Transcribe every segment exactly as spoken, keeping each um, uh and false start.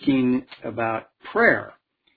talking about prayer.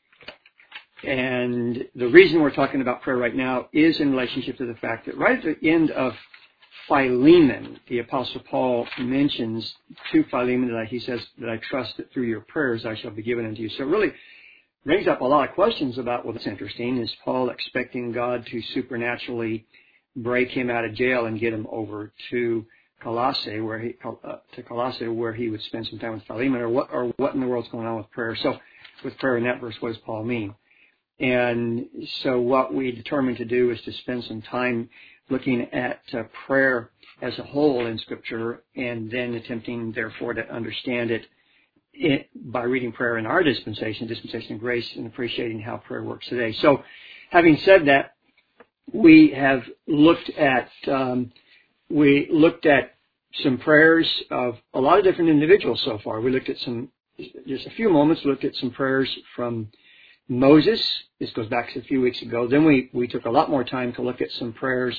And the reason we're talking about prayer right now is in relationship to the fact that right at the end of Philemon, the Apostle Paul mentions to Philemon that he says that I trust that through your prayers I shall be given unto you. So it really brings up a lot of questions about, well, that's interesting. Is Paul expecting God to supernaturally break him out of jail and get him over to Colossae, where he uh, to Colossae, where he would spend some time with Philemon, or what, or what in the world's going on with prayer? So, with prayer in that verse, what does Paul mean? And so, what we determined to do is to spend some time looking at uh, prayer as a whole in Scripture, and then attempting, therefore, to understand it, it by reading prayer in our dispensation, dispensation of grace, and appreciating how prayer works today. So, having said that, we have looked at um, we looked at some prayers of a lot of different individuals so far. We looked at some, just a few moments, looked at some prayers from Moses. This goes back to a few weeks ago. Then we, we took a lot more time to look at some prayers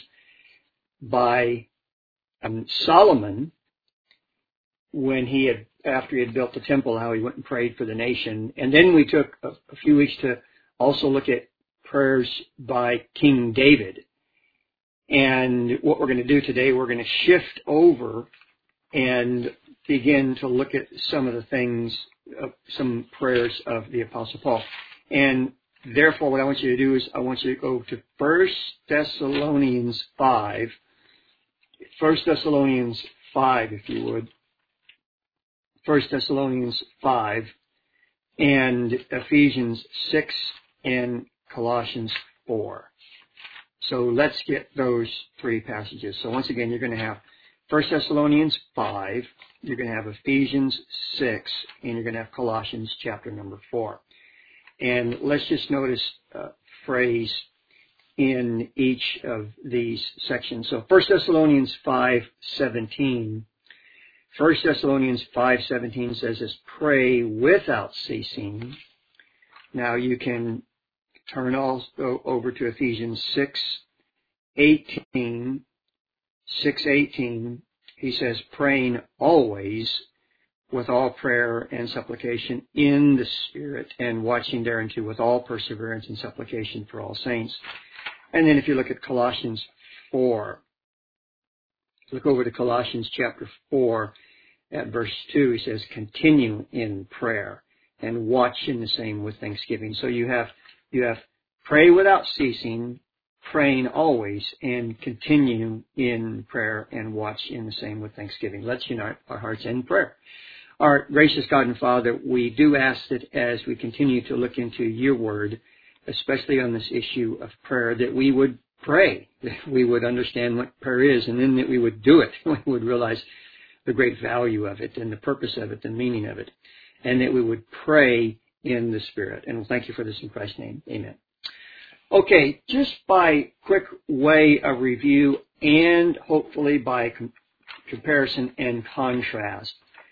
by um, Solomon when he had, after he had built the temple, how he went and prayed for the nation. And then we took a, a few weeks to also look at prayers by King David. And what we're going to do today, we're going to shift over and begin to look at some of the things, uh, some prayers of the Apostle Paul. And therefore, what I want you to do is I want you to go to First Thessalonians five. First Thessalonians five, if you would. First Thessalonians five and Ephesians six and Colossians four. So let's get those three passages. So once again, you're going to have First Thessalonians five, you're going to have Ephesians six, and you're going to have Colossians chapter number four. And let's just notice a phrase in each of these sections. So First Thessalonians five seventeen. First Thessalonians five seventeen says this, pray without ceasing. Now you can turn also over to Ephesians six eighteen. six eighteen, he says, praying always with all prayer and supplication in the Spirit, and watching thereunto with all perseverance and supplication for all saints. And then if you look at Colossians four, look over to Colossians chapter four at verse two, he says, continue in prayer and watch in the same with thanksgiving. So you have you have pray without ceasing, praying always, and continue in prayer and watch in the same with thanksgiving. Let's unite our hearts in prayer. Our gracious God and Father, we do ask that as we continue to look into your word, especially on this issue of prayer, that we would pray, that we would understand what prayer is, and then that we would do it. We would realize the great value of it and the purpose of it, the meaning of it, and that we would pray in the Spirit. And we'll thank you for this in Christ's name. Amen. Okay, just by quick way of review and hopefully by com- comparison and contrast,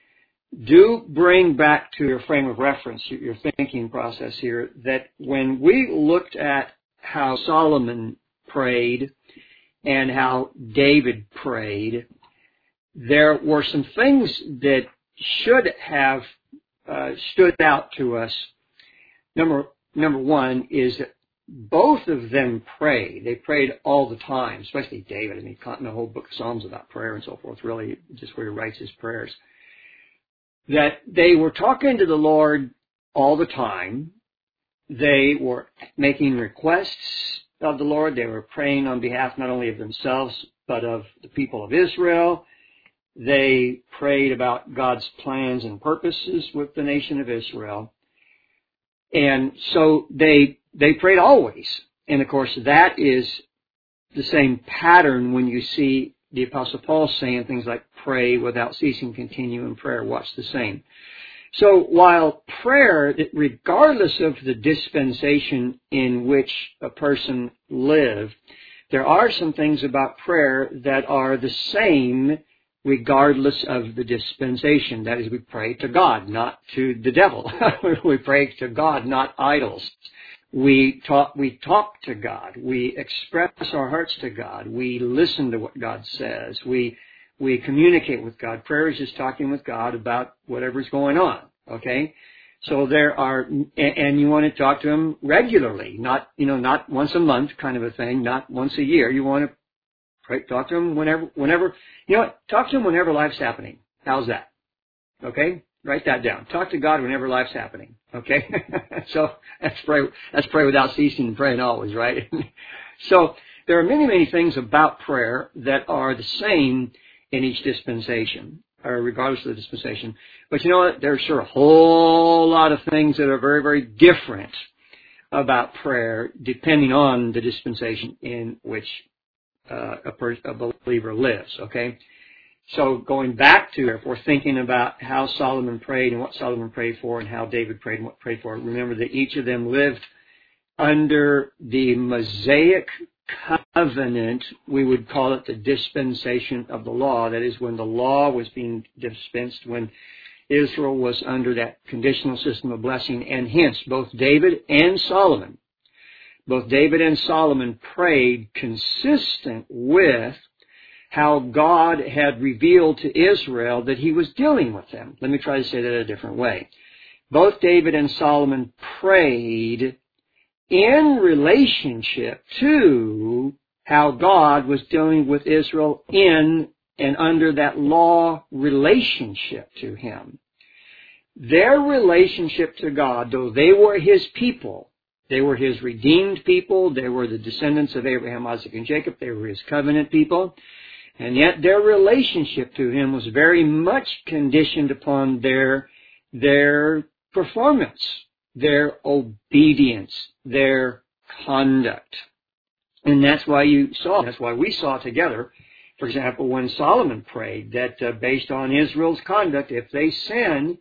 do bring back to your frame of reference, your thinking process here, that when we looked at how Solomon prayed and how David prayed, there were some things that should have uh, stood out to us. Number number one is that both of them prayed. They prayed all the time, especially David. I mean, the whole book of Psalms about prayer and so forth, really just where he writes his prayers. That they were talking to the Lord all the time. They were making requests of the Lord. They were praying on behalf not only of themselves, but of the people of Israel. They prayed about God's plans and purposes with the nation of Israel. And so they they prayed always. And of course, that is the same pattern when you see the Apostle Paul saying things like pray without ceasing, continue in prayer, watch the same. So while prayer, regardless of the dispensation in which a person lived, there are some things about prayer that are the same regardless of the dispensation. That is, we pray to God, not to the devil. We pray to God, not idols. We talk, we talk to God. We express our hearts to God. We listen to what God says. We we communicate with God. Prayer is just talking with God about whatever's going on. Okay? So there are, and you want to talk to him regularly, not, you know, not once a month kind of a thing, not once a year. You want to pray, talk to him whenever, whenever, you know what, talk to him whenever life's happening. How's that? Okay? Write that down. Talk to God whenever life's happening. Okay? So that's pray, that's pray without ceasing and praying always, right? So there are many, many things about prayer that are the same in each dispensation, or regardless of the dispensation. But you know what? There's sure a whole lot of things that are very, very different about prayer depending on the dispensation in which uh, a, per- a believer lives, okay? So going back to, if we're thinking about how Solomon prayed and what Solomon prayed for and how David prayed and what prayed for, remember that each of them lived under the Mosaic covenant. We would call it the dispensation of the law. That is, when the law was being dispensed, when Israel was under that conditional system of blessing. And hence, both David and Solomon, both David and Solomon prayed consistent with how God had revealed to Israel that he was dealing with them. Let me try to say that a different way. Both David and Solomon prayed in relationship to how God was dealing with Israel in and under that law relationship to him. Their relationship to God, though they were his people, they were his redeemed people, they were the descendants of Abraham, Isaac, and Jacob, they were his covenant people, and yet their relationship to him was very much conditioned upon their, their performance, their obedience, their conduct. And that's why you saw, that's why we saw together, for example, when Solomon prayed, that uh, based on Israel's conduct, if they sin,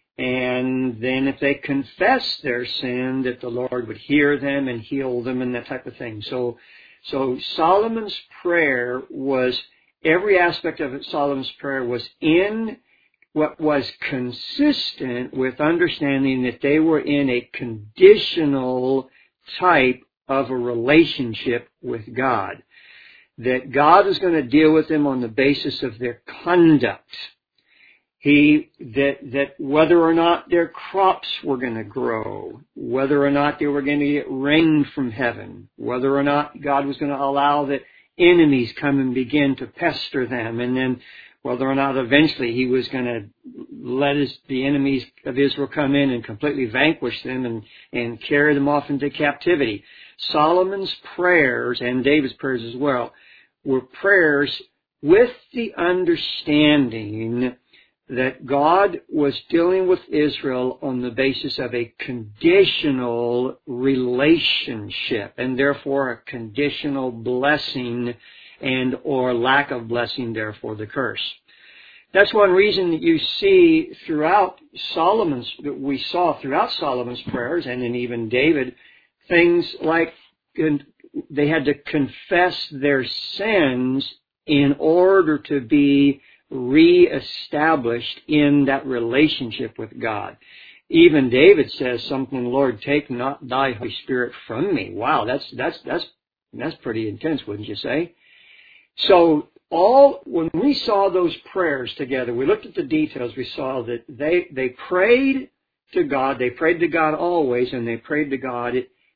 and then if they confess their sin, that the Lord would hear them and heal them and that type of thing. So, so Solomon's prayer was, every aspect of it, Solomon's prayer was in what was consistent with understanding that they were in a conditional type of a relationship with God. That God was going to deal with them on the basis of their conduct. He, that, that whether or not their crops were going to grow, whether or not they were going to get rain from heaven, whether or not God was going to allow that enemies come and begin to pester them, and then whether or not eventually he was going to let his, the enemies of Israel come in and completely vanquish them and, and carry them off into captivity. Solomon's prayers, and David's prayers as well, were prayers with the understanding that God was dealing with Israel on the basis of a conditional relationship, and therefore a conditional blessing and or lack of blessing, therefore the curse. That's one reason that you see throughout Solomon's, that we saw throughout Solomon's prayers, and in even David, things like they had to confess their sins in order to be re-established in that relationship with God. Even David says something, Lord, take not thy Holy Spirit from me. Wow, that's that's that's that's pretty intense, wouldn't you say? So all when we saw those prayers together, we looked at the details, we saw that they they prayed to God, they prayed to God always, and they prayed to God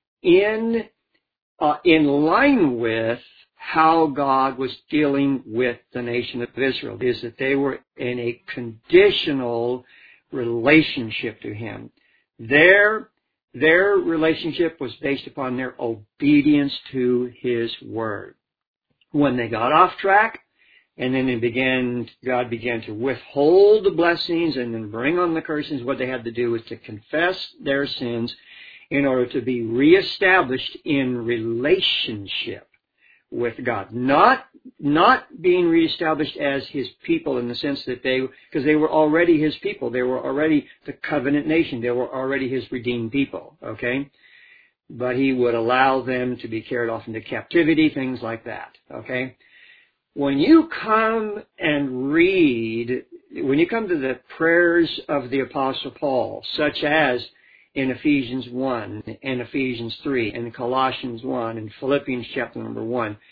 in uh, in line with how God was dealing with the nation of Israel, is that they were in a conditional relationship to him. Their, their relationship was based upon their obedience to his word. When they got off track, and then they began, God began to withhold the blessings and then bring on the curses, what they had to do was to confess their sins in order to be reestablished in relationship with God. Not, not being reestablished as his people in the sense that they, because they were already his people. They were already the covenant nation. They were already his redeemed people, okay? But he would allow them to be carried off into captivity, things like that, okay? When you come and read, when you come to the prayers of the Apostle Paul, such as in Ephesians one and Ephesians three and Colossians one and Philippians chapter number one,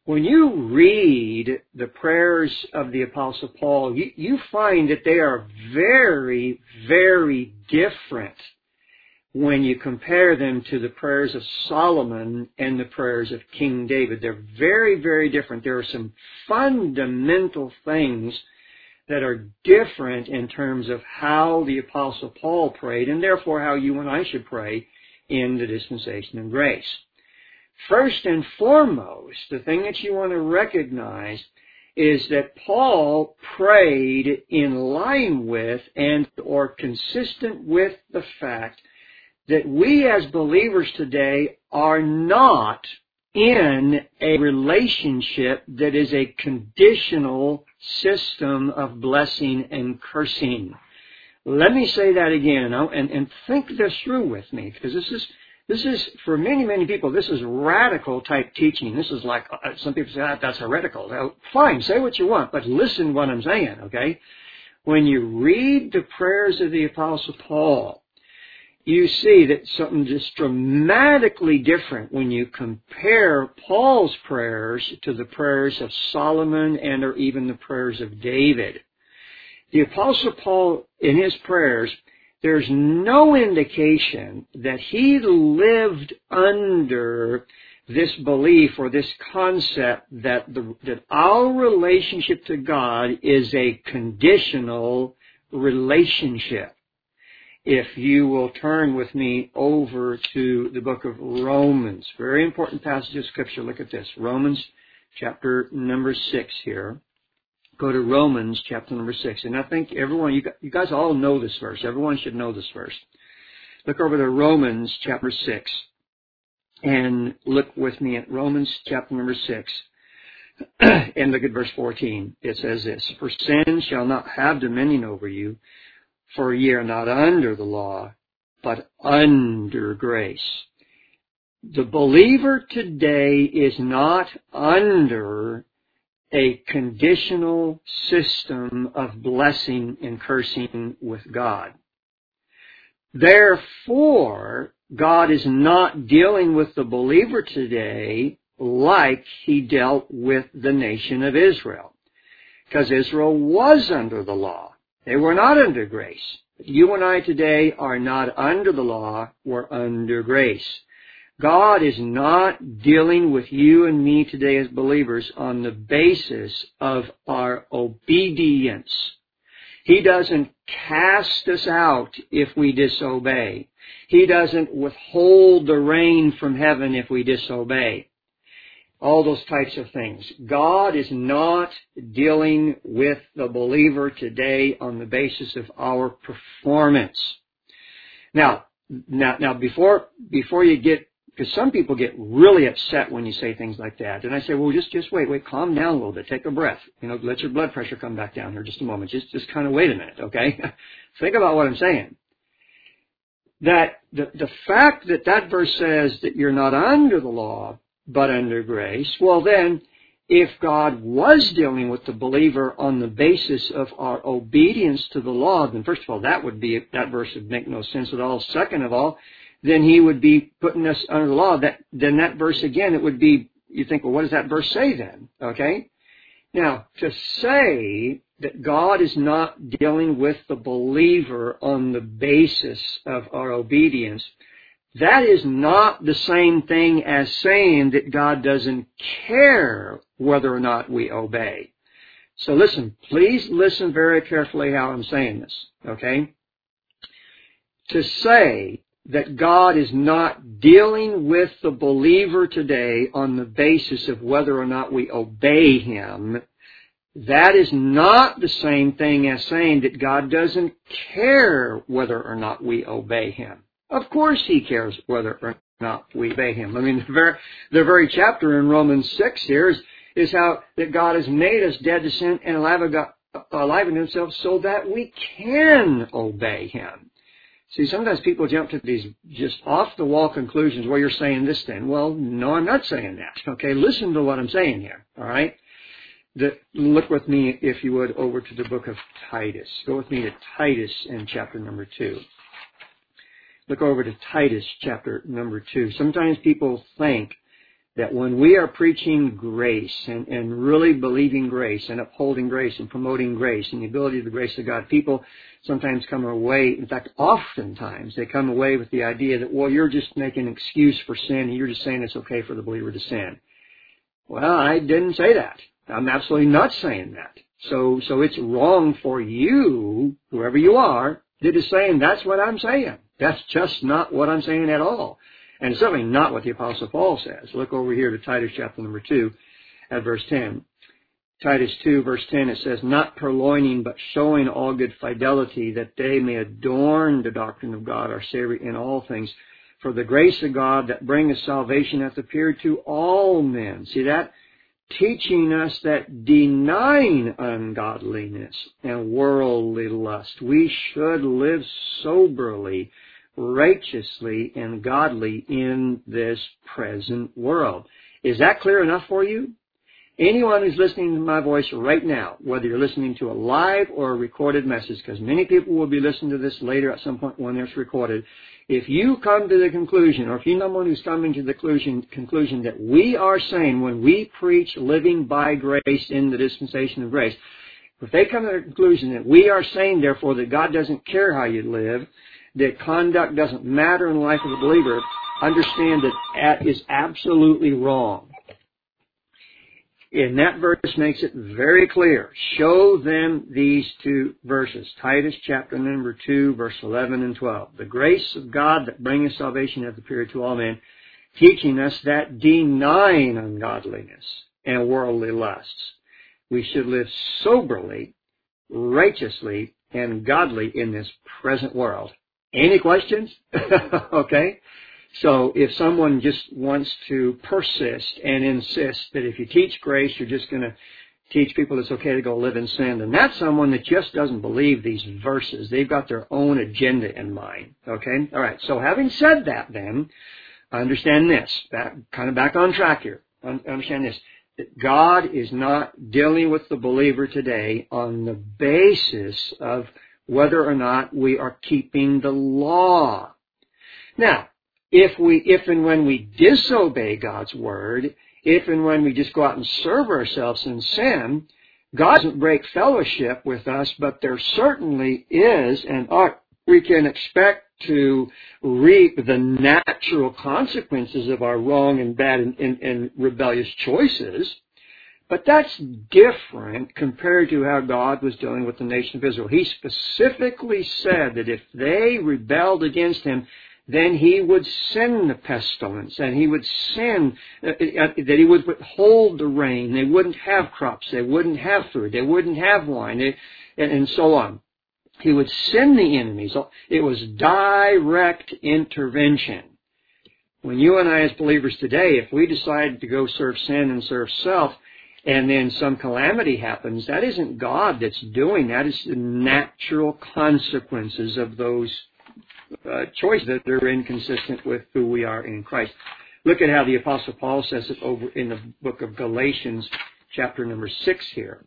when you read the prayers of the Apostle Paul, you, you find that they are very, very different when you compare them to the prayers of Solomon and the prayers of King David. They're very, very different. There are some fundamental things that are different in terms of how the Apostle Paul prayed, and therefore how you and I should pray in the dispensation of grace. First and foremost, the thing that you want to recognize is that Paul prayed in line with and or consistent with the fact that we as believers today are not in a relationship that is a conditional system of blessing and cursing. Let me say that again, and, and think this through with me, because this is, this is, for many, many people, this is radical type teaching. This is like, uh, some people say, ah, that's heretical. Now, fine, say what you want, but listen to what I'm saying, okay? When you read the prayers of the Apostle Paul, you see that something just dramatically different when you compare Paul's prayers to the prayers of Solomon and or even the prayers of David. The Apostle Paul, in his prayers, there's no indication that he lived under this belief or this concept that the, that our relationship to God is a conditional relationship. If you will turn with me over to the book of Romans, very important passage of Scripture. Look at this. Romans chapter number six here. Go to Romans chapter number six. And I think everyone, you, you guys all know this verse. Everyone should know this verse. Look over to Romans chapter six. And look with me at Romans chapter number six. And look at verse fourteen. It says this, "For sin shall not have dominion over you, for ye are not under the law, but under grace." The believer today is not under a conditional system of blessing and cursing with God. Therefore, God is not dealing with the believer today like He dealt with the nation of Israel. Because Israel was under the law. They were not under grace. You and I today are not under the law, we're under grace. God is not dealing with you and me today as believers on the basis of our obedience. He doesn't cast us out if we disobey. He doesn't withhold the rain from heaven if we disobey. All those types of things. God is not dealing with the believer today on the basis of our performance. Now, now, now before, before you get, because some people get really upset when you say things like that. And I say, well, just, just wait, wait, calm down a little bit. Take a breath. You know, let your blood pressure come back down here just a moment. Just, just kind of wait a minute, okay? Think about what I'm saying. That the, the fact that that verse says that you're not under the law, but under grace, well then, if God was dealing with the believer on the basis of our obedience to the law, then first of all, that would be, that verse would make no sense at all. Second of all, then He would be putting us under the law. That, then that verse again, it would be, you think, well, what does that verse say then? Okay? Now, to say that God is not dealing with the believer on the basis of our obedience, that is not the same thing as saying that God doesn't care whether or not we obey. So listen, please listen very carefully how I'm saying this, okay? To say that God is not dealing with the believer today on the basis of whether or not we obey Him, that is not the same thing as saying that God doesn't care whether or not we obey Him. Of course He cares whether or not we obey Him. I mean, the very, the very chapter in Romans six here is, is how that God has made us dead to sin and alive, alive in Himself so that we can obey Him. See, sometimes people jump to these just off-the-wall conclusions. Well, you're saying this then. Well, no, I'm not saying that. Okay, listen to what I'm saying here, all right? The, look with me, if you would, over to the book of Titus. Go with me to Titus in chapter number two. Look over to Titus chapter number two. Sometimes people think that when we are preaching grace and, and really believing grace and upholding grace and promoting grace and the ability of the grace of God, people sometimes come away, in fact, oftentimes they come away with the idea that, well, you're just making an excuse for sin and you're just saying it's okay for the believer to sin. Well, I didn't say that. I'm absolutely not saying that. So, so it's wrong for you, whoever you are, that is saying that's what I'm saying. That's just not what I'm saying at all. And it's certainly not what the Apostle Paul says. Look over here to Titus chapter number two at verse ten. Titus two, verse ten, it says, not purloining, but showing all good fidelity, that they may adorn the doctrine of God, our Savior, in all things. For the grace of God that bringeth salvation hath appeared to all men. See that? Teaching us that denying ungodliness and worldly lust, we should live soberly, righteously, and godly in this present world. Is that clear enough for you? Anyone who's listening to my voice right now, whether you're listening to a live or a recorded message, because many people will be listening to this later at some point when it's recorded, if you come to the conclusion, or if you know someone who's coming to the conclusion, conclusion that we are saying when we preach living by grace in the dispensation of grace, if they come to the conclusion that we are saying, therefore, that God doesn't care how you live, that conduct doesn't matter in the life of the believer, understand that that is absolutely wrong. And that verse makes it very clear. Show them these two verses. Titus chapter number two, verse eleven and twelve. The grace of God that bringeth salvation hath appeared to all men, teaching us that denying ungodliness and worldly lusts, we should live soberly, righteously, and godly in this present world. Any questions? Okay. So if someone just wants to persist and insist that if you teach grace, you're just going to teach people it's okay to go live in sin, then that's someone that just doesn't believe these verses. They've got their own agenda in mind. Okay? All right. So having said that, then, understand this. Back, kind of back on track here. Understand this. That God is not dealing with the believer today on the basis of whether or not we are keeping the law. Now, If we, if and when we disobey God's word, if and when we just go out and serve ourselves in sin, God doesn't break fellowship with us, but there certainly is, and are, we can expect to reap the natural consequences of our wrong and bad and, and, and rebellious choices. But that's different compared to how God was dealing with the nation of Israel. He specifically said that if they rebelled against Him, then He would send the pestilence, and He would send, uh, uh, that He would withhold the rain. They wouldn't have crops. They wouldn't have food. They wouldn't have wine, they, and, and so on. He would send the enemies. It was direct intervention. When you and I as believers today, if we decide to go serve sin and serve self, and then some calamity happens, that isn't God that's doing that. It's the natural consequences of those Uh, choices that are inconsistent with who we are in Christ. Look at how the Apostle Paul says it over in the book of Galatians, chapter number six here.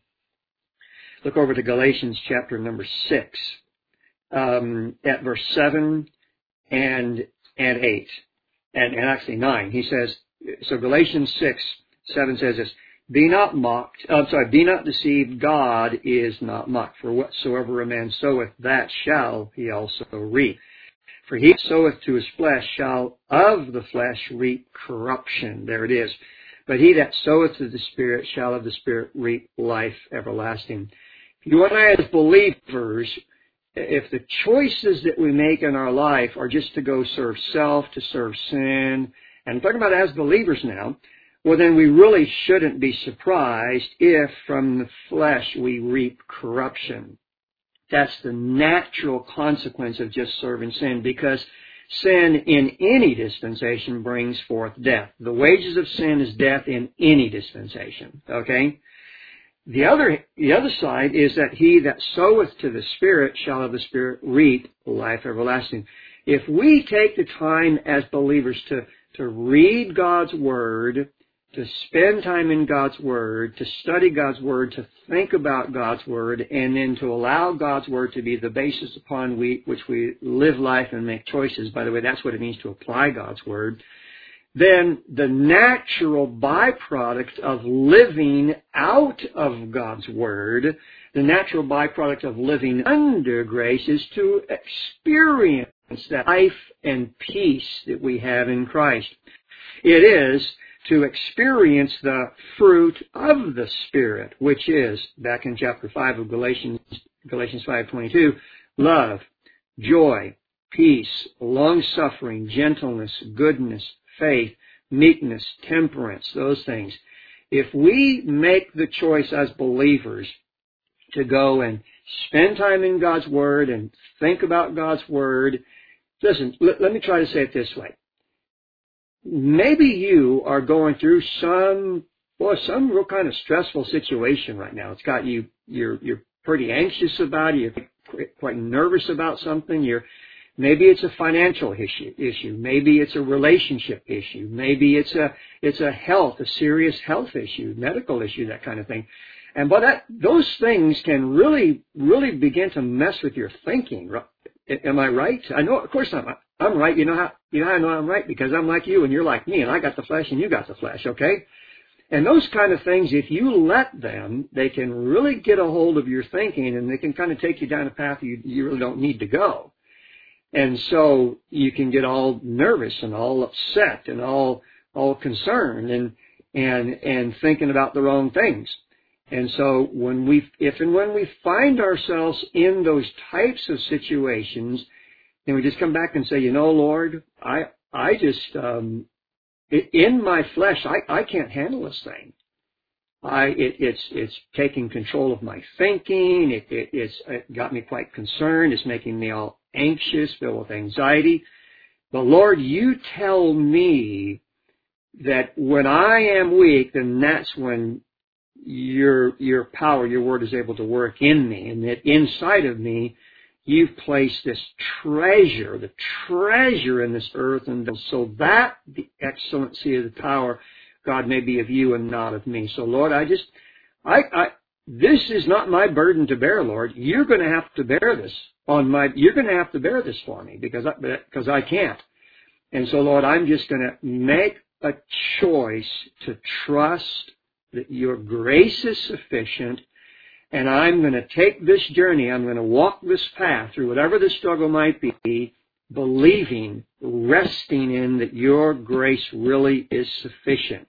Look over to Galatians chapter number six, um, at verse seven and and eight, and, and actually nine. He says, so Galatians six, seven says this, be not mocked, I'm sorry, be not deceived, God is not mocked. For whatsoever a man soweth, that shall he also reap. For he that soweth to his flesh shall of the flesh reap corruption. There it is. But he that soweth to the Spirit shall of the Spirit reap life everlasting. You and I as believers, if the choices that we make in our life are just to go serve self, to serve sin, and I'm talking about as believers now, well then we really shouldn't be surprised if from the flesh we reap corruption. That's the natural consequence of just serving sin, because sin in any dispensation brings forth death. The wages of sin is death in any dispensation. Okay? The other, the other side is that he that soweth to the Spirit shall of the Spirit reap life everlasting. If we take the time as believers to, to read God's Word, to spend time in God's Word, to study God's Word, to think about God's Word, and then to allow God's Word to be the basis upon we, which we live life and make choices. By the way, that's what it means to apply God's Word. then the natural byproduct of living out of God's Word, the natural byproduct of living under grace, is to experience that life and peace that we have in Christ. It is to experience the fruit of the Spirit, which is, back in chapter five of Galatians, Galatians five twenty-two, love, joy, peace, long-suffering, gentleness, goodness, faith, meekness, temperance, those things. If we make the choice as believers to go and spend time in God's Word and think about God's Word, listen, let, let me try to say it this way. Maybe you are going through some, well, some real kind of stressful situation right now. It's got you, you're, you're pretty anxious about it. You're quite nervous about something. You're, maybe it's a financial issue, issue. Maybe it's a relationship issue. Maybe it's a, it's a health, a serious health issue, medical issue, that kind of thing. And but that, those things can really, really begin to mess with your thinking. Am I right? I know, of course I'm, I'm right. You know how, you know how I know I'm right? Because I'm like you and you're like me and I got the flesh and you got the flesh, okay? And those kind of things, if you let them, they can really get a hold of your thinking and they can kind of take you down a path you, you really don't need to go. And so you can get all nervous and all upset and all, all concerned and, and, and thinking about the wrong things. And so when we, if and when we find ourselves in those types of situations, then we just come back and say, you know, Lord, I, I just, um, in my flesh, I, I can't handle this thing. I, it, it's, it's taking control of my thinking. It, it, it's it got me quite concerned. It's making me all anxious, filled with anxiety. But Lord, you tell me that when I am weak, then that's when your, your power, your word is able to work in me, and that inside of me, you've placed this treasure, the treasure in this earth, and so that the excellency of the power, God, may be of you and not of me. So Lord, I just, I, I, this is not my burden to bear, Lord. You're going to have to bear this on my, you're going to have to bear this for me because I, because I can't. And so Lord, I'm just going to make a choice to trust that your grace is sufficient, and I'm going to take this journey, I'm going to walk this path through whatever the struggle might be, believing, resting in that your grace really is sufficient.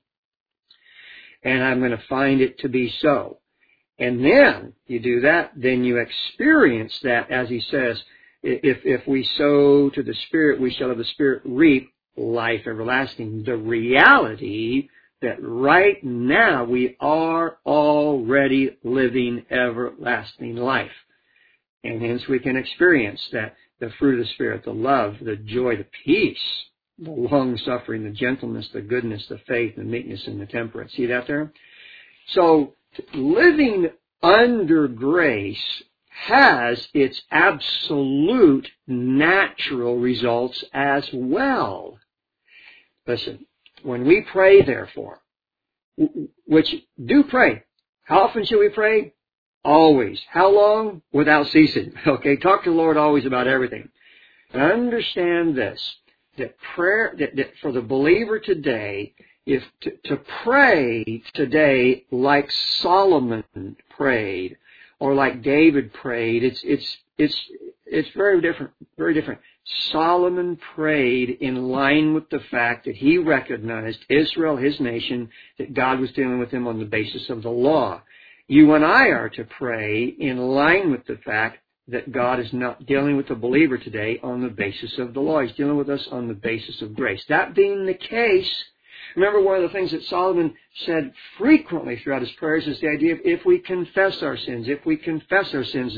And I'm going to find it to be so. And then you do that, then you experience that, as he says, if, if we sow to the Spirit, we shall of the Spirit reap life everlasting. The reality that right now we are already living everlasting life. And hence we can experience that the fruit of the Spirit, the love, the joy, the peace, the long-suffering, the gentleness, the goodness, the faith, the meekness, and the temperance. See that there? So living under grace has its absolute natural results as well. Listen. When we pray, therefore, which do pray. How often should we pray? Always. How long? Without ceasing. Okay, talk to the Lord always about everything. And understand this, that prayer, that, that for the believer today, if to, to pray today like Solomon prayed, or like David prayed, it's, it's, it's, it's very different, very different. Solomon prayed in line with the fact that he recognized Israel, his nation, that God was dealing with him on the basis of the law. You and I are to pray in line with the fact that God is not dealing with the believer today on the basis of the law. He's dealing with us on the basis of grace. That being the case, remember one of the things that Solomon said frequently throughout his prayers is the idea of if we confess our sins, if we confess our sins,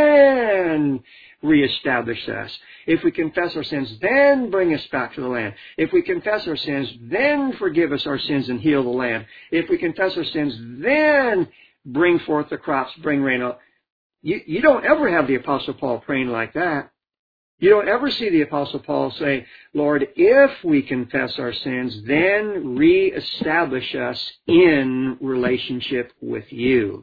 then reestablish us. If we confess our sins, then bring us back to the land. If we confess our sins, then forgive us our sins and heal the land. If we confess our sins, then bring forth the crops, bring rain out. You, you don't ever have the Apostle Paul praying like that. You don't ever see the Apostle Paul say, Lord, if we confess our sins, then reestablish us in relationship with you.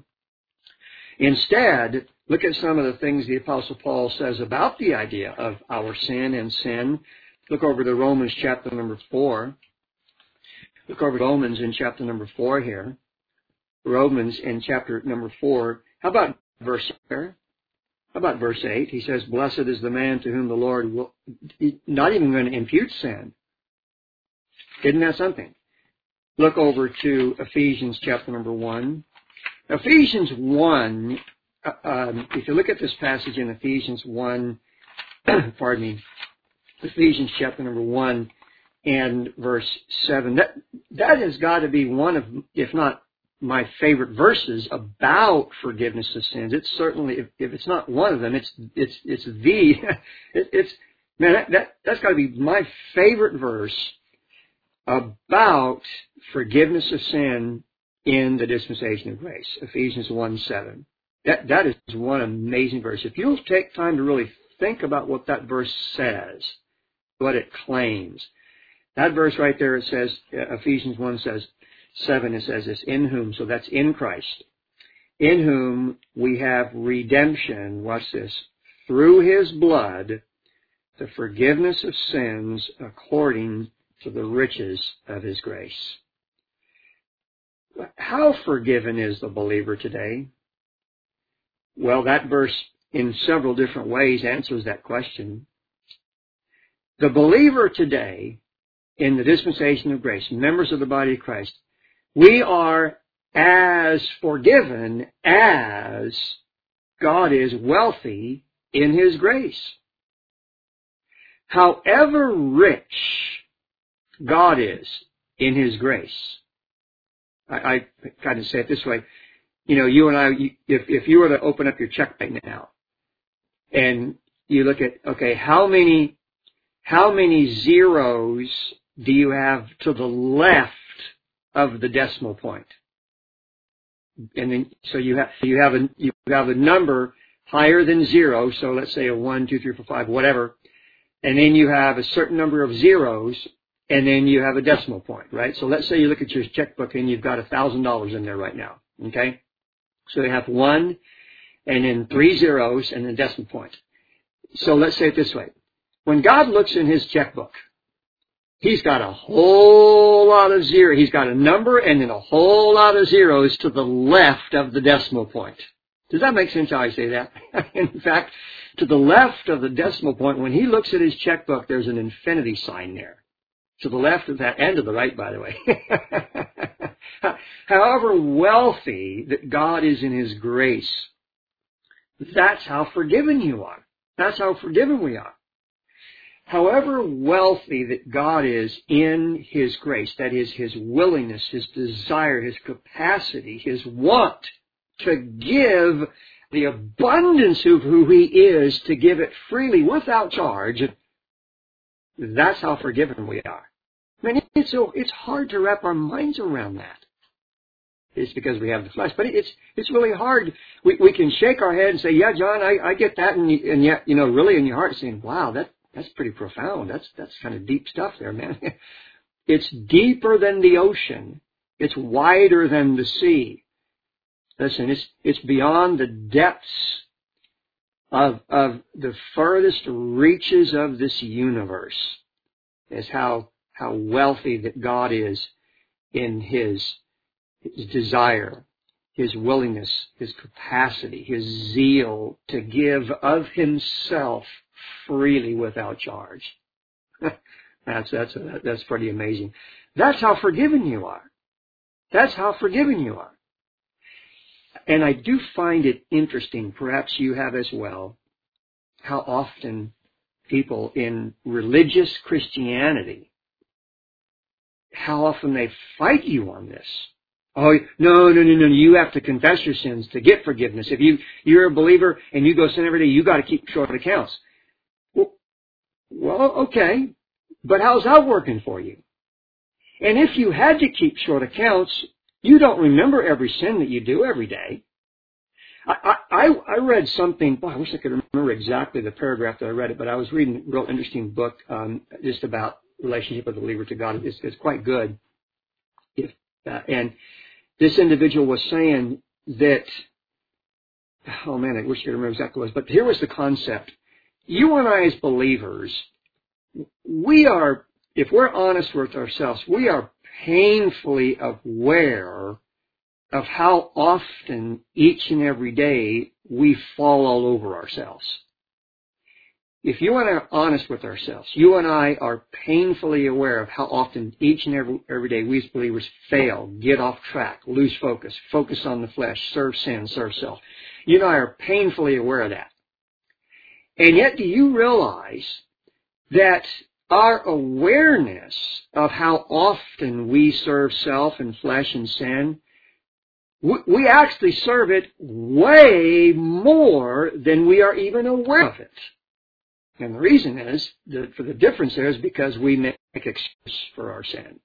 Instead, look at some of the things the Apostle Paul says about the idea of our sin and sin. Look over to Romans chapter number four. Look over Romans in chapter number four here. Romans in chapter number four. How about verse there? How about verse eight? He says, blessed is the man to whom the Lord will, not even going to impute sin. Isn't that something? Look over to Ephesians chapter number one. Ephesians one, uh, um, if you look at this passage in Ephesians one, pardon me, Ephesians chapter number one and verse seven, that, that has got to be one of, if not my favorite verses about forgiveness of sins. It's certainly, if, if it's not one of them, it's it's it's the, it, it's man, that, that that's got to be my favorite verse about forgiveness of sin in the dispensation of grace. Ephesians one seven. That that is one amazing verse. If you'll take time to really think about what that verse says, what it claims, that verse right there, it says, Ephesians one says. seven, it says this, in whom, so that's in Christ, in whom we have redemption, watch this, through His blood, the forgiveness of sins according to the riches of His grace. How forgiven is the believer today? Well, that verse in several different ways answers that question. The believer today, in the dispensation of grace, members of the body of Christ, we are as forgiven as God is wealthy in His grace. However rich God is in His grace, I, I kind of say it this way, you know, you and I, if, if you were to open up your check right now and you look at, okay, how many, how many zeros do you have to the left of the decimal point? And then, so you have, you have a, you have a number higher than zero. So let's say a one, two, three, four, five, whatever. And then you have a certain number of zeros, and then you have a decimal point, right? So let's say you look at your checkbook and you've got a thousand dollars in there right now. Okay. So you have one and then three zeros and then decimal point. So let's say it this way. When God looks in His checkbook, He's got a whole lot of zeros. He's got a number and then a whole lot of zeros to the left of the decimal point. Does that make sense how I say that? In fact, to the left of the decimal point, when He looks at His checkbook, there's an infinity sign there. To the left of that, and to the right, by the way. However wealthy that God is in His grace, that's how forgiven you are. That's how forgiven we are. However wealthy that God is in His grace, that is His willingness, His desire, His capacity, His want to give the abundance of who He is, to give it freely without charge, that's how forgiven we are. I mean, it's, so, it's hard to wrap our minds around that. It's because we have the flesh, but it's it's really hard. We we can shake our head and say, yeah, John, I, I get that, and, and yet, you know, really in your heart saying, wow, that That's pretty profound. That's that's kind of deep stuff there, man. It's deeper than the ocean. It's wider than the sea. Listen, it's it's beyond the depths of of the furthest reaches of this universe. Is how how wealthy that God is in His His desire, His willingness, His capacity, His zeal to give of Himself freely without charge. that's that's that's pretty amazing. That's how forgiven you are. That's how forgiven you are. And I do find it interesting, perhaps you have as well, how often people in religious Christianity, how often they fight you on this. Oh, no, no, no, no, you have to confess your sins to get forgiveness. If you, you're a believer and you go sin every day, you got to keep short accounts. Well, well, okay, but how's that working for you? And if you had to keep short accounts, you don't remember every sin that you do every day. I, I, I read something, boy, I wish I could remember exactly the paragraph that I read it, but I was reading a real interesting book um, just about relationship of the believer to God. It's, it's quite good. If, uh, and this individual was saying that, oh man, I wish I could remember exactly what it was, but here was the concept. You and I as believers, we are if we're honest with ourselves, we are painfully aware of how often each and every day we fall all over ourselves. If you and I are honest with ourselves, you and I are painfully aware of how often each and every, every day we as believers fail, get off track, lose focus, focus on the flesh, serve sin, serve self. You and I are painfully aware of that. And yet, do you realize that our awareness of how often we serve self and flesh and sin, we actually serve it way more than we are even aware of it. And the reason is, that for the difference there is because we make excuses for our sin.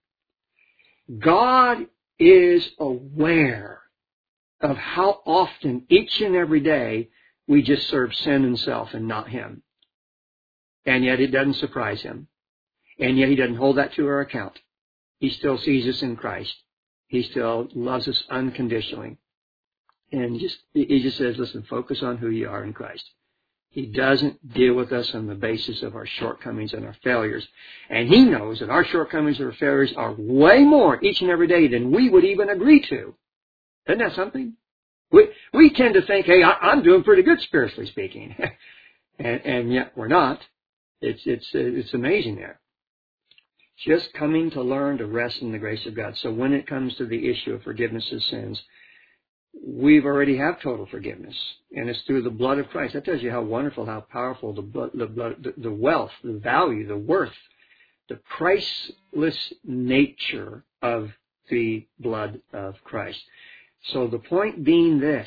God is aware of how often each and every day we just serve sin and self and not Him. And yet it doesn't surprise Him. And yet He doesn't hold that to our account. He still sees us in Christ. He still loves us unconditionally. And just He just says, listen, focus on who you are in Christ. He doesn't deal with us on the basis of our shortcomings and our failures. And He knows that our shortcomings and our failures are way more each and every day than we would even agree to. Isn't that something? We we tend to think, hey, I, I'm doing pretty good spiritually speaking. and, and yet we're not. It's, it's, it's amazing there. Just coming to learn to rest in the grace of God. So when it comes to the issue of forgiveness of sins, we've already have total forgiveness, and it's through the blood of Christ. That tells you how wonderful, how powerful the blood, the, blood, the, the wealth, the value, the worth, the priceless nature of the blood of Christ. So the point being this,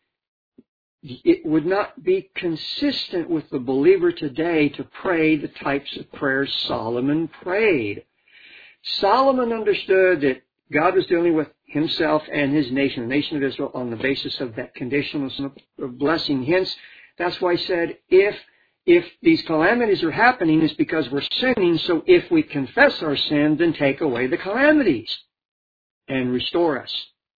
it would not be consistent with the believer today to pray the types of prayers Solomon prayed. Solomon understood that God was dealing with himself and his nation, the nation of Israel, on the basis of that conditionalness of blessing. Hence, that's why he said, if if these calamities are happening, it's because we're sinning, so if we confess our sin, then take away the calamities and restore us.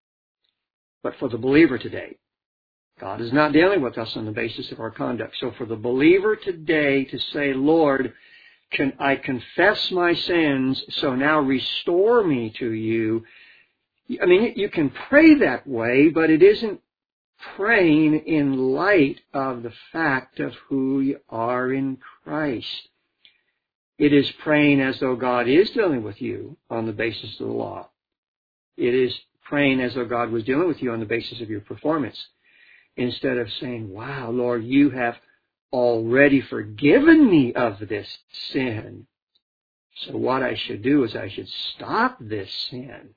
But for the believer today, God is not dealing with us on the basis of our conduct. So for the believer today to say, Lord, can I confess my sins, so now restore me to you. I mean, you can pray that way, but it isn't praying in light of the fact of who you are in Christ. It is praying as though God is dealing with you on the basis of the law. It is praying as though God was dealing with you on the basis of your performance. Instead of saying, wow, Lord, you have already forgiven me of this sin. So what I should do is I should stop this sin.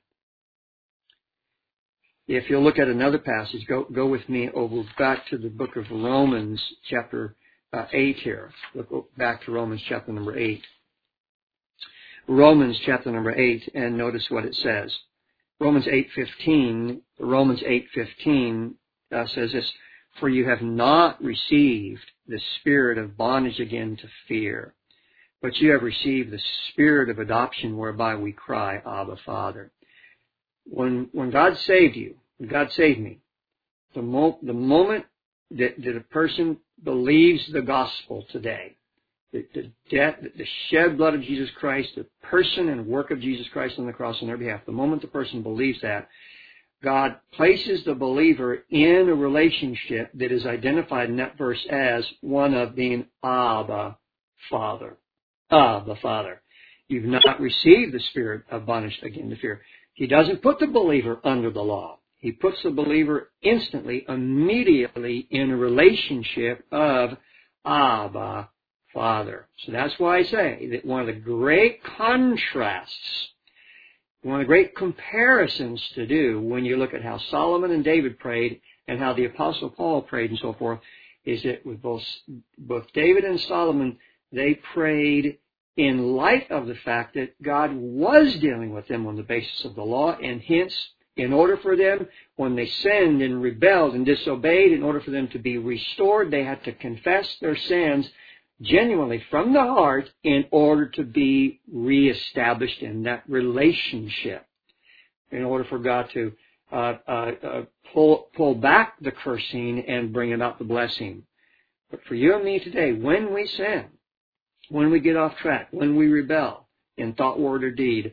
If you'll look at another passage, go go with me over back to the book of Romans, chapter uh, eight here. Look back to Romans chapter number eight. Romans chapter number eight, and notice what it says. Romans eight fifteen. Romans eight fifteen uh, says this: "For you have not received the spirit of bondage again to fear, but you have received the spirit of adoption, whereby we cry, Abba, Father." When when God saved you, when God saved me, the, mo- the moment that, that a person believes the gospel today, the, the death, the shed blood of Jesus Christ, the person and work of Jesus Christ on the cross on their behalf, the moment the person believes that, God places the believer in a relationship that is identified in that verse as one of being Abba, Father. Abba, Father. You've not received the spirit of bondage again to fear. He doesn't put the believer under the law. He puts the believer instantly, immediately in a relationship of Abba, Father. So that's why I say that one of the great contrasts, one of the great comparisons to do when you look at how Solomon and David prayed and how the Apostle Paul prayed and so forth, is that with both, both David and Solomon, they prayed in light of the fact that God was dealing with them on the basis of the law, and hence, in order for them, when they sinned and rebelled and disobeyed, in order for them to be restored, they had to confess their sins genuinely from the heart in order to be reestablished in that relationship, in order for God to uh, uh, uh, pull, pull back the cursing and bring about the blessing. But for you and me today, when we sin, when we get off track, when we rebel, in thought, word, or deed,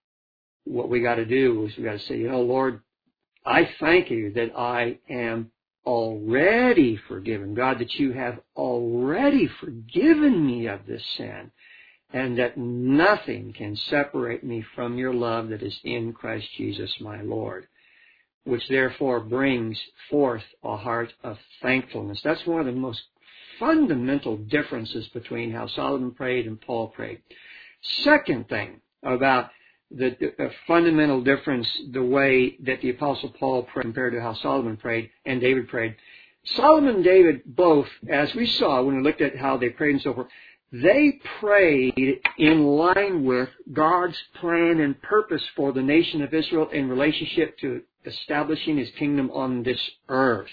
what we got to do is we got to say, you know, Lord, I thank you that I am already forgiven. God, that you have already forgiven me of this sin, and that nothing can separate me from your love that is in Christ Jesus my Lord, which therefore brings forth a heart of thankfulness. That's one of the most fundamental differences between how Solomon prayed and Paul prayed. Second thing about the, the fundamental difference, the way that the Apostle Paul prayed compared to how Solomon prayed and David prayed. Solomon and David both, as we saw when we looked at how they prayed and so forth, they prayed in line with God's plan and purpose for the nation of Israel in relationship to establishing His kingdom on this earth.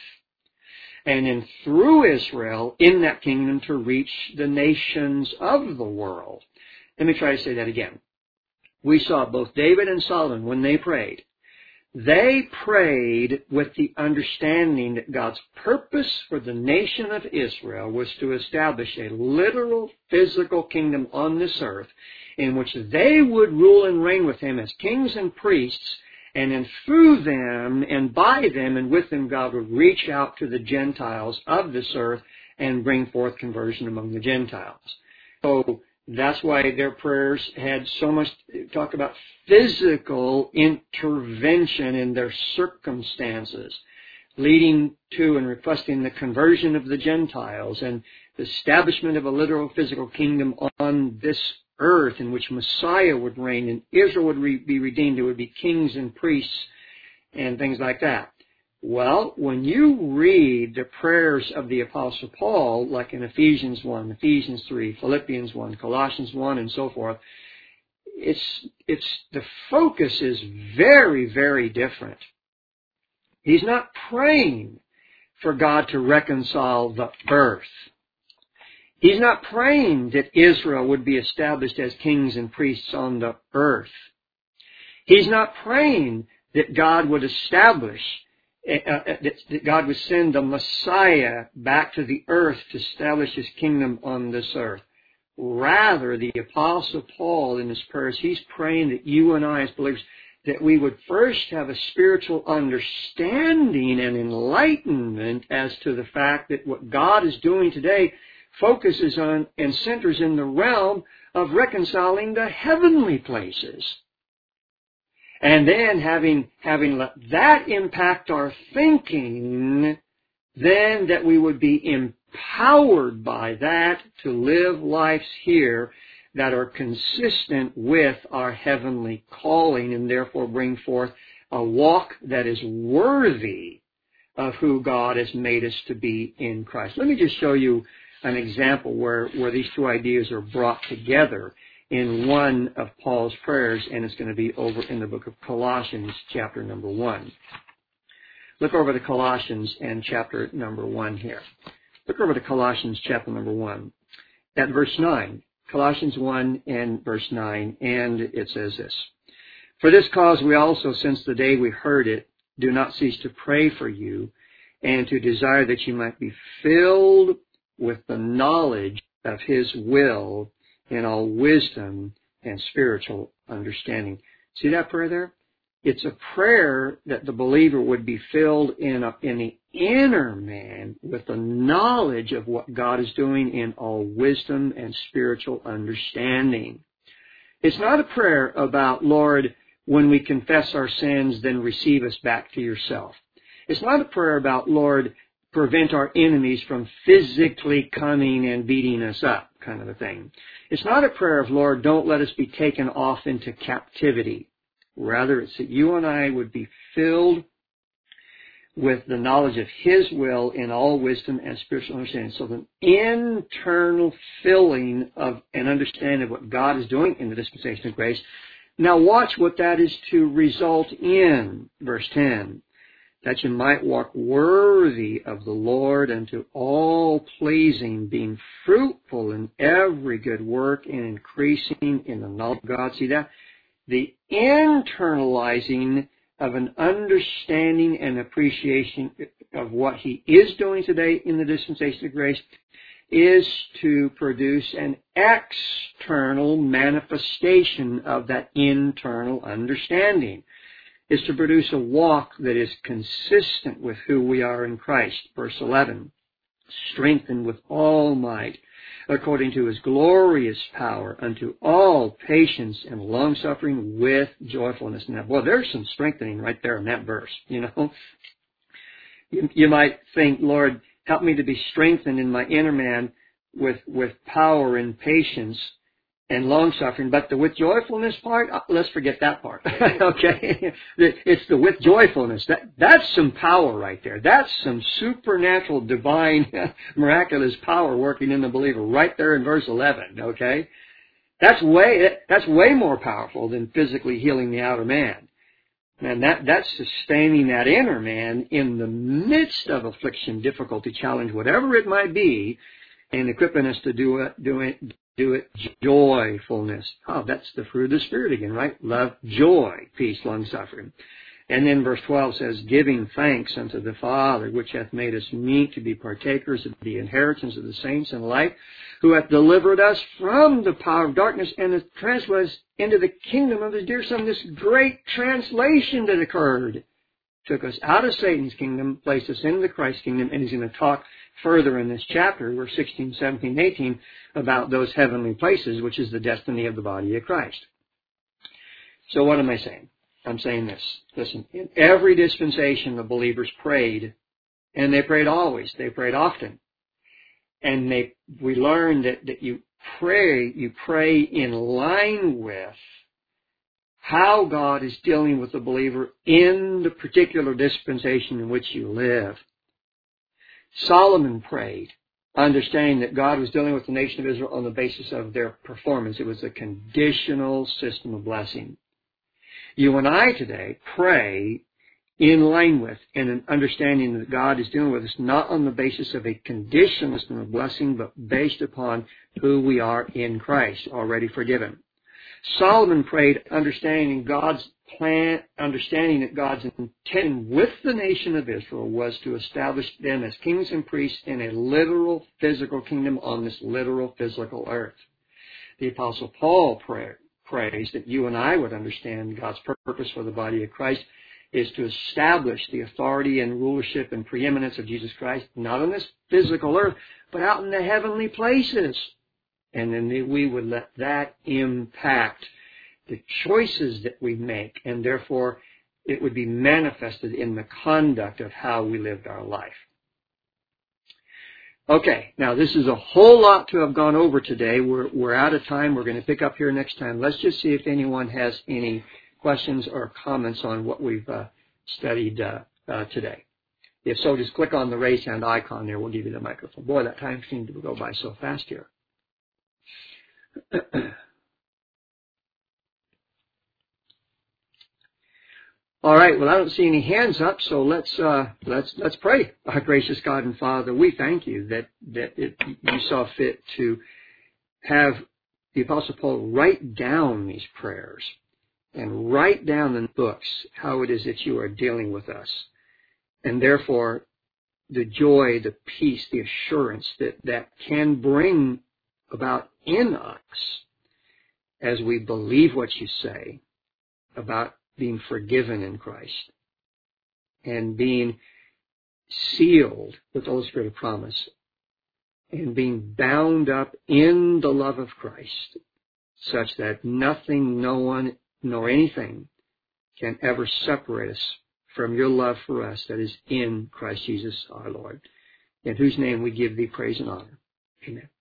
And then through Israel, in that kingdom, to reach the nations of the world. Let me try to say that again. We saw both David and Solomon, when they prayed, they prayed with the understanding that God's purpose for the nation of Israel was to establish a literal, physical kingdom on this earth in which they would rule and reign with Him as kings and priests, and then through them and by them and with them God would reach out to the Gentiles of this earth and bring forth conversion among the Gentiles. So that's why their prayers had so much talk about physical intervention in their circumstances, leading to and requesting the conversion of the Gentiles and the establishment of a literal physical kingdom on this earth in which Messiah would reign and Israel would re- be redeemed. There would be kings and priests and things like that. Well, when you read the prayers of the Apostle Paul, like in Ephesians one, Ephesians three, Philippians one, Colossians one, and so forth, it's, it's, the focus is very, very different. He's not praying for God to reconcile the earth. He's not praying that Israel would be established as kings and priests on the earth. He's not praying that God would establish Uh, that God would send the Messiah back to the earth to establish His kingdom on this earth. Rather, the Apostle Paul in his prayers, he's praying that you and I as believers, that we would first have a spiritual understanding and enlightenment as to the fact that what God is doing today focuses on and centers in the realm of reconciling the heavenly places. And then having, having let that impact our thinking, then that we would be empowered by that to live lives here that are consistent with our heavenly calling and therefore bring forth a walk that is worthy of who God has made us to be in Christ. Let me just show you an example where, where these two ideas are brought together in one of Paul's prayers, and it's going to be over in the book of Colossians, chapter number one. Look over to Colossians and chapter number one here. Look over to Colossians chapter number one. At verse nine, Colossians one and verse nine, and it says this: For this cause we also, since the day we heard it, do not cease to pray for you, and to desire that you might be filled with the knowledge of His will in all wisdom and spiritual understanding. See that prayer there? It's a prayer that the believer would be filled in, a, in the inner man with the knowledge of what God is doing in all wisdom and spiritual understanding. It's not a prayer about, Lord, when we confess our sins, then receive us back to yourself. It's not a prayer about, Lord, prevent our enemies from physically coming and beating us up, kind of a thing. It's not a prayer of, Lord, don't let us be taken off into captivity. Rather, it's that you and I would be filled with the knowledge of His will in all wisdom and spiritual understanding. So the internal filling of an understanding of what God is doing in the dispensation of grace. Now watch what that is to result in. Verse ten. That you might walk worthy of the Lord unto all pleasing, being fruitful in every good work and increasing in the knowledge of God. See that? The internalizing of an understanding and appreciation of what He is doing today in the dispensation of grace, is to produce an external manifestation of that internal understanding. Is to produce a walk that is consistent with who we are in Christ. Verse eleven, strengthened with all might, according to His glorious power, unto all patience and long-suffering with joyfulness. Now, boy, there's some strengthening right there in that verse, you know. You, you might think, Lord, help me to be strengthened in my inner man with, with power and patience and long-suffering, but the with joyfulness part, let's forget that part. Okay? It's the with joyfulness. That, that's some power right there. That's some supernatural, divine, miraculous power working in the believer right there in verse eleven. Okay? That's way, that's way more powerful than physically healing the outer man. Man, that, that's sustaining that inner man in the midst of affliction, difficulty, challenge, whatever it might be, and equipping us to do it, do it, do it joyfulness. Oh, that's the fruit of the Spirit again, right? Love, joy, peace, long-suffering. And then verse twelve says, giving thanks unto the Father, which hath made us meet to be partakers of the inheritance of the saints in light, who hath delivered us from the power of darkness and hath translated us into the kingdom of His dear Son. This great translation that occurred took us out of Satan's kingdom, placed us into the Christ kingdom, and He's going to talk further in this chapter, verse sixteen, seventeen, eighteen, about those heavenly places, which is the destiny of the body of Christ. So what am I saying? I'm saying this. Listen, in every dispensation the believers prayed, and they prayed always. They prayed often. And they, we learned that, that you pray, you pray in line with how God is dealing with the believer in the particular dispensation in which you live. Solomon prayed, understanding that God was dealing with the nation of Israel on the basis of their performance. It was a conditional system of blessing. You and I today pray in line with and an understanding that God is dealing with us not on the basis of a conditional system of blessing, but based upon who we are in Christ, already forgiven. Solomon prayed understanding God's plan, understanding that God's intent with the nation of Israel was to establish them as kings and priests in a literal physical kingdom on this literal physical earth. The Apostle Paul pray, prays that you and I would understand God's purpose for the body of Christ is to establish the authority and rulership and preeminence of Jesus Christ, not on this physical earth, but out in the heavenly places. And then we would let that impact the choices that we make, and therefore it would be manifested in the conduct of how we lived our life. Okay, now this is a whole lot to have gone over today. We're, we're out of time. We're going to pick up here next time. Let's just see if anyone has any questions or comments on what we've uh, studied uh, uh, today. If so, just click on the raise hand icon there. We'll give you the microphone. Boy, that time seemed to go by so fast here. All right. Well, I don't see any hands up, so let's uh, let's let's pray. Our gracious God and Father, we thank you that that it, you saw fit to have the Apostle Paul write down these prayers and write down in the books how it is that you are dealing with us, and therefore the joy, the peace, the assurance that that can bring about in us as we believe what you say about being forgiven in Christ and being sealed with the Holy Spirit of promise and being bound up in the love of Christ such that nothing, no one, nor anything can ever separate us from your love for us that is in Christ Jesus our Lord, in whose name we give thee praise and honor. Amen.